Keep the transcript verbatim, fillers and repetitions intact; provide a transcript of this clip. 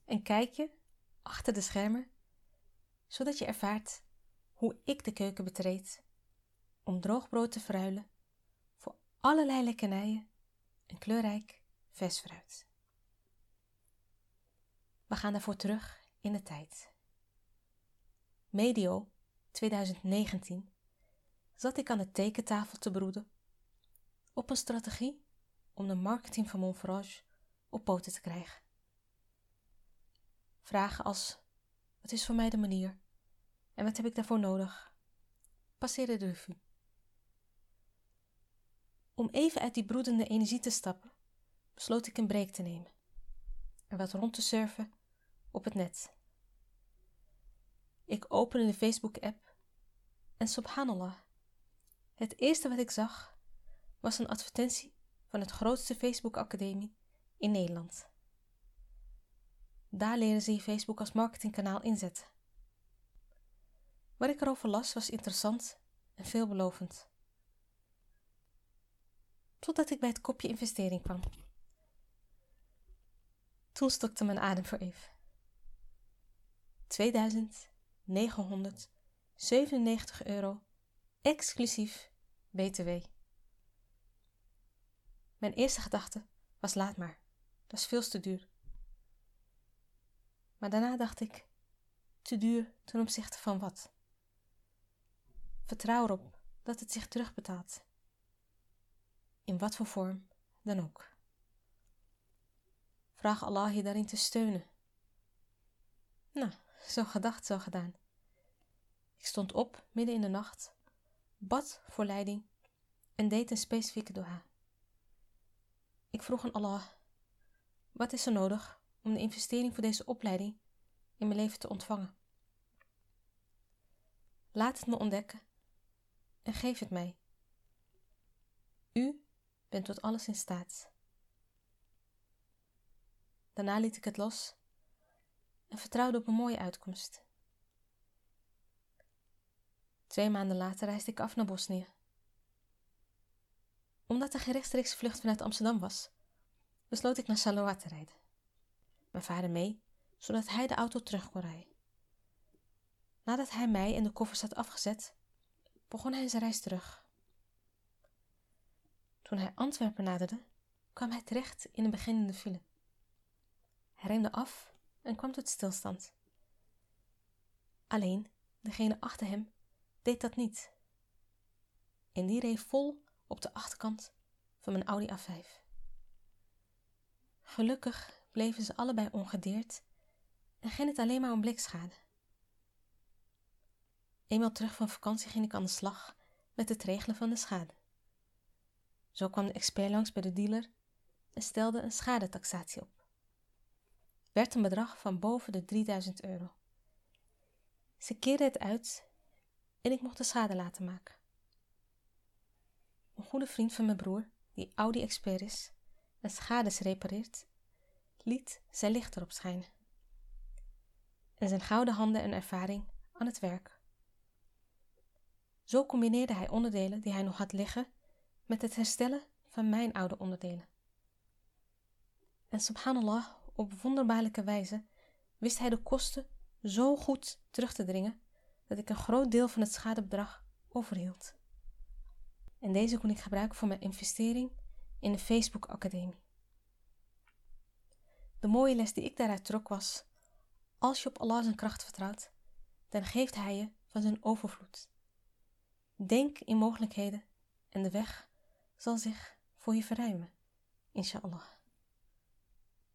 Een kijkje achter de schermen, zodat je ervaart hoe ik de keuken betreed om droog brood te verruilen voor allerlei lekkernijen en kleurrijk vers fruit. We gaan daarvoor terug in de tijd. Medio twintig negentien zat ik aan de tekentafel te broeden op een strategie om de marketing van Montforage op poten te krijgen. Vragen als: wat is voor mij de manier en wat heb ik daarvoor nodig, passeerden de revue. Om even uit die broedende energie te stappen, besloot ik een break te nemen en wat rond te surfen op het net. Ik opende de Facebook-app en subhanallah, het eerste wat ik zag was een advertentie van het grootste Facebook-academie in Nederland. Daar leren ze je Facebook als marketingkanaal inzetten. Wat ik erover las was interessant en veelbelovend. Totdat ik bij het kopje investering kwam. Toen stokte mijn adem voor even. tweeduizend negenhonderdzevenennegentig euro, exclusief B T W. Mijn eerste gedachte was: laat maar, dat is veel te duur. Maar daarna dacht ik: te duur ten opzichte van wat? Vertrouw erop dat het zich terugbetaalt. In wat voor vorm dan ook. Vraag Allah je daarin te steunen. Nou, zo gedacht, zo gedaan. Ik stond op midden in de nacht, bad voor leiding en deed een specifieke dua. Ik vroeg aan Allah: wat is er nodig om de investering voor deze opleiding in mijn leven te ontvangen? Laat het me ontdekken en geef het mij. U bent tot alles in staat. Daarna liet ik het los en vertrouwde op een mooie uitkomst. Twee maanden later reisde ik af naar Bosnië. Omdat er geen rechtstreekse vlucht vanuit Amsterdam was, besloot ik naar Salawa te rijden. Mijn vader mee, zodat hij de auto terug kon rijden. Nadat hij mij en de koffers had afgezet, begon hij zijn reis terug. Toen hij Antwerpen naderde, kwam hij terecht in een beginnende file. Hij remde af en kwam tot stilstand. Alleen, degene achter hem deed dat niet. En die reed vol op de achterkant van mijn Audi A vijf. Gelukkig bleven ze allebei ongedeerd en ging het alleen maar om blikschade. Eenmaal terug van vakantie ging ik aan de slag met het regelen van de schade. Zo kwam de expert langs bij de dealer en stelde een schadetaxatie op. Werd een bedrag van boven de drieduizend euro. Ze keerde het uit en ik mocht de schade laten maken. Een goede vriend van mijn broer, die Audi-expert is en schades repareert, liet zijn licht erop schijnen. En zijn gouden handen en ervaring aan het werk. Zo combineerde hij onderdelen die hij nog had liggen met het herstellen van mijn oude onderdelen. En subhanallah, op wonderbaarlijke wijze wist hij de kosten zo goed terug te dringen dat ik een groot deel van het schadebedrag overhield. En deze kon ik gebruiken voor mijn investering in de Facebook Academie. De mooie les die ik daaruit trok was: als je op Allah zijn kracht vertrouwt, dan geeft hij je van zijn overvloed. Denk in mogelijkheden en de weg zal zich voor je verruimen, inshallah.